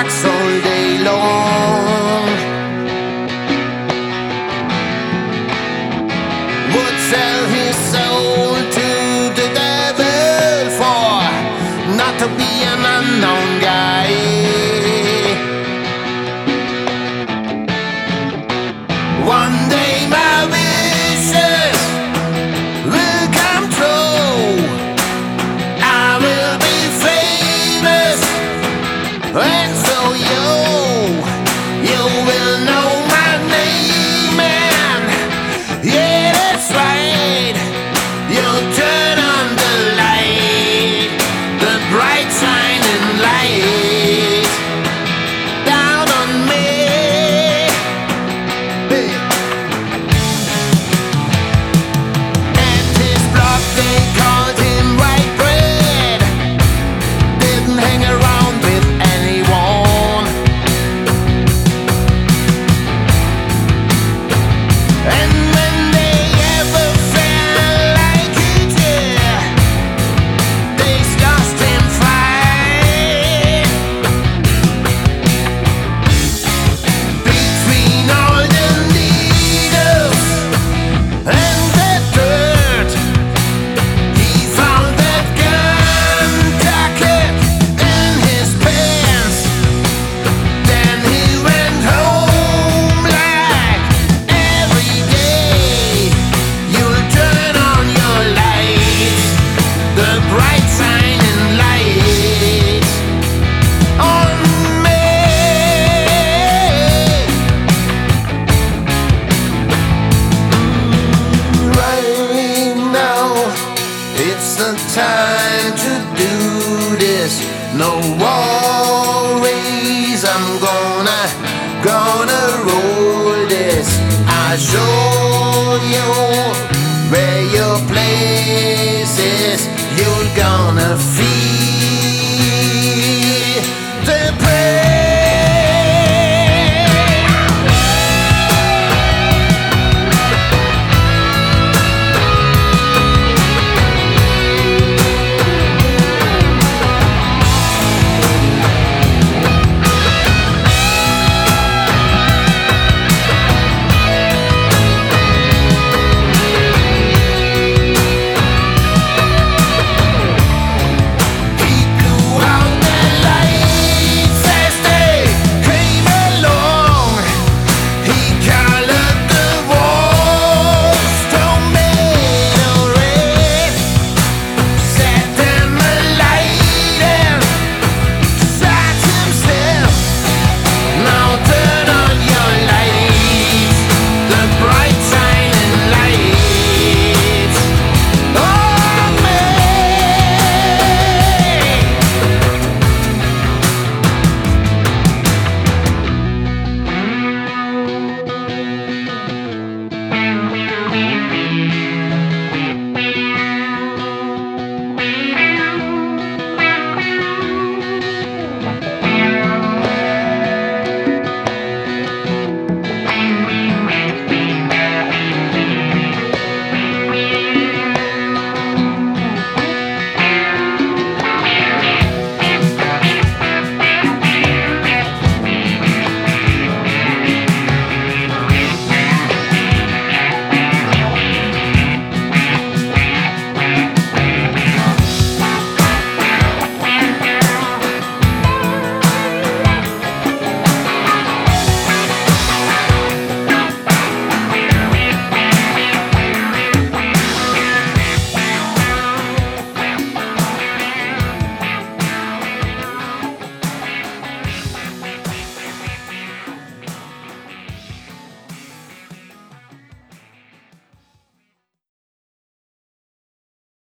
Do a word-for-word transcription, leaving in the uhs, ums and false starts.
rocks all day long. Would sell his soul to the devil for not to be an unknown guy. One day my wishes will come true. I will be famous, and so you, you will know my name. And yeah, that's right, you'll turn on the light, the bright shining light down on me. At his block they called him white bread. Didn't hang around with anyone, and when they ever felt like it, yeah, they lost him fight. Between all the needles and the dirt, he found that gun jacket in his pants. Then he went home like every day. You'll turn on your lights, the bright shining light on me. Right now, it's the time to do this. No worries, I'm gonna, gonna roll this. I'll show you where your place is. You're gonna feel